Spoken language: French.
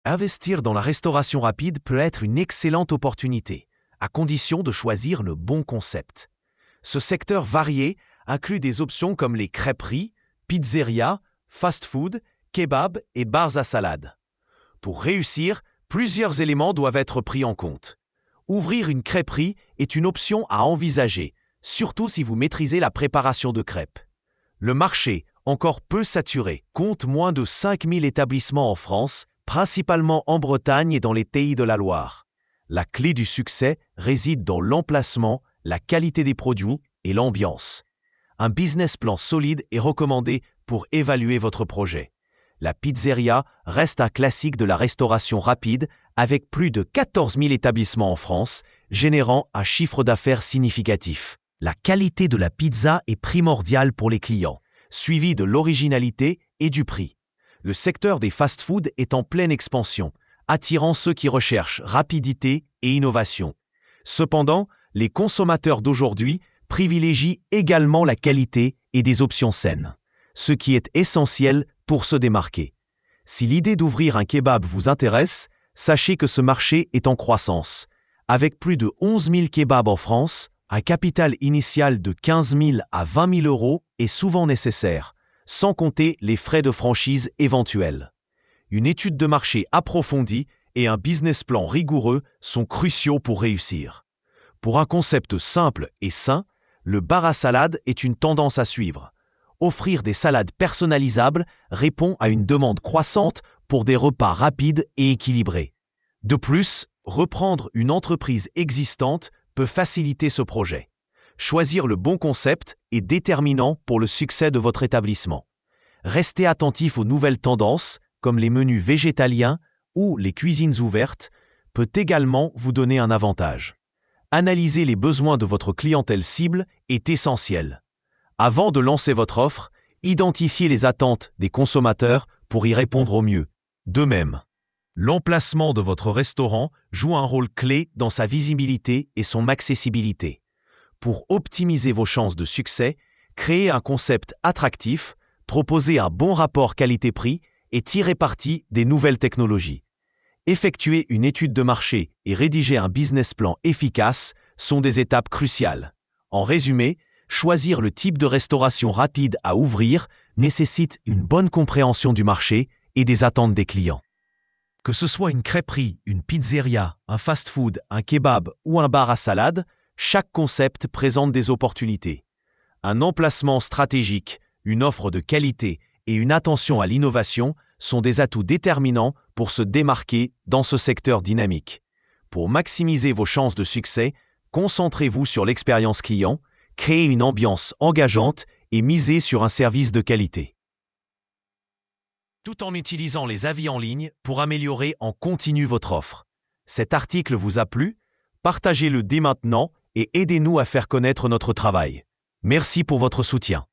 Investir dans la restauration rapide peut être une excellente opportunité, à condition de choisir le bon concept. Ce secteur varié inclut des options comme les crêperies, pizzerias, fast-food, kebabs et bars à salade. Pour réussir, plusieurs éléments doivent être pris en compte. Ouvrir une crêperie est une option à envisager, surtout si vous maîtrisez la préparation de crêpes. Le marché, encore peu saturé, compte moins de 5000 établissements en France, principalement en Bretagne et dans les Pays de la Loire. La clé du succès réside dans l'emplacement, la qualité des produits et l'ambiance. Un business plan solide est recommandé pour évaluer votre projet. La pizzeria reste un classique de la restauration rapide avec plus de 14 000 établissements en France, générant un chiffre d'affaires significatif. La qualité de la pizza est primordiale pour les clients, suivie de l'originalité et du prix. Le secteur des fast-foods est en pleine expansion, attirant ceux qui recherchent rapidité et innovation. Cependant, les consommateurs d'aujourd'hui privilégient également la qualité et des options saines, ce qui est essentiel pour se démarquer. Si l'idée d'ouvrir un kebab vous intéresse, sachez que ce marché est en croissance. Avec plus de 11 000 kebabs en France, un capital initial de 15 000 à 20 000 euros est souvent nécessaire, sans compter les frais de franchise éventuels. Une étude de marché approfondie et un business plan rigoureux sont cruciaux pour réussir. Pour un concept simple et sain, le bar à salade est une tendance à suivre. Offrir des salades personnalisables répond à une demande croissante pour des repas rapides et équilibrés. De plus, reprendre une entreprise existante peut faciliter ce projet. Choisir le bon concept est déterminant pour le succès de votre établissement. Restez attentif aux nouvelles tendances, comme les menus végétaliens ou les cuisines ouvertes, peut également vous donner un avantage. Analyser les besoins de votre clientèle cible est essentiel. Avant de lancer votre offre, identifiez les attentes des consommateurs pour y répondre au mieux. De même, l'emplacement de votre restaurant joue un rôle clé dans sa visibilité et son accessibilité. Pour optimiser vos chances de succès, créez un concept attractif, proposez un bon rapport qualité-prix et tirez parti des nouvelles technologies. Effectuer une étude de marché et rédiger un business plan efficace sont des étapes cruciales. En résumé, choisir le type de restauration rapide à ouvrir nécessite une bonne compréhension du marché et des attentes des clients. Que ce soit une crêperie, une pizzeria, un fast-food, un kebab ou un bar à salade, chaque concept présente des opportunités. Un emplacement stratégique, une offre de qualité et une attention à l'innovation sont des atouts déterminants pour se démarquer dans ce secteur dynamique. Pour maximiser vos chances de succès, concentrez-vous sur l'expérience client, créez une ambiance engageante et misez sur un service de qualité. Tout en utilisant les avis en ligne pour améliorer en continu votre offre. Cet article vous a plu? Partagez-le dès maintenant et aidez-nous à faire connaître notre travail. Merci pour votre soutien.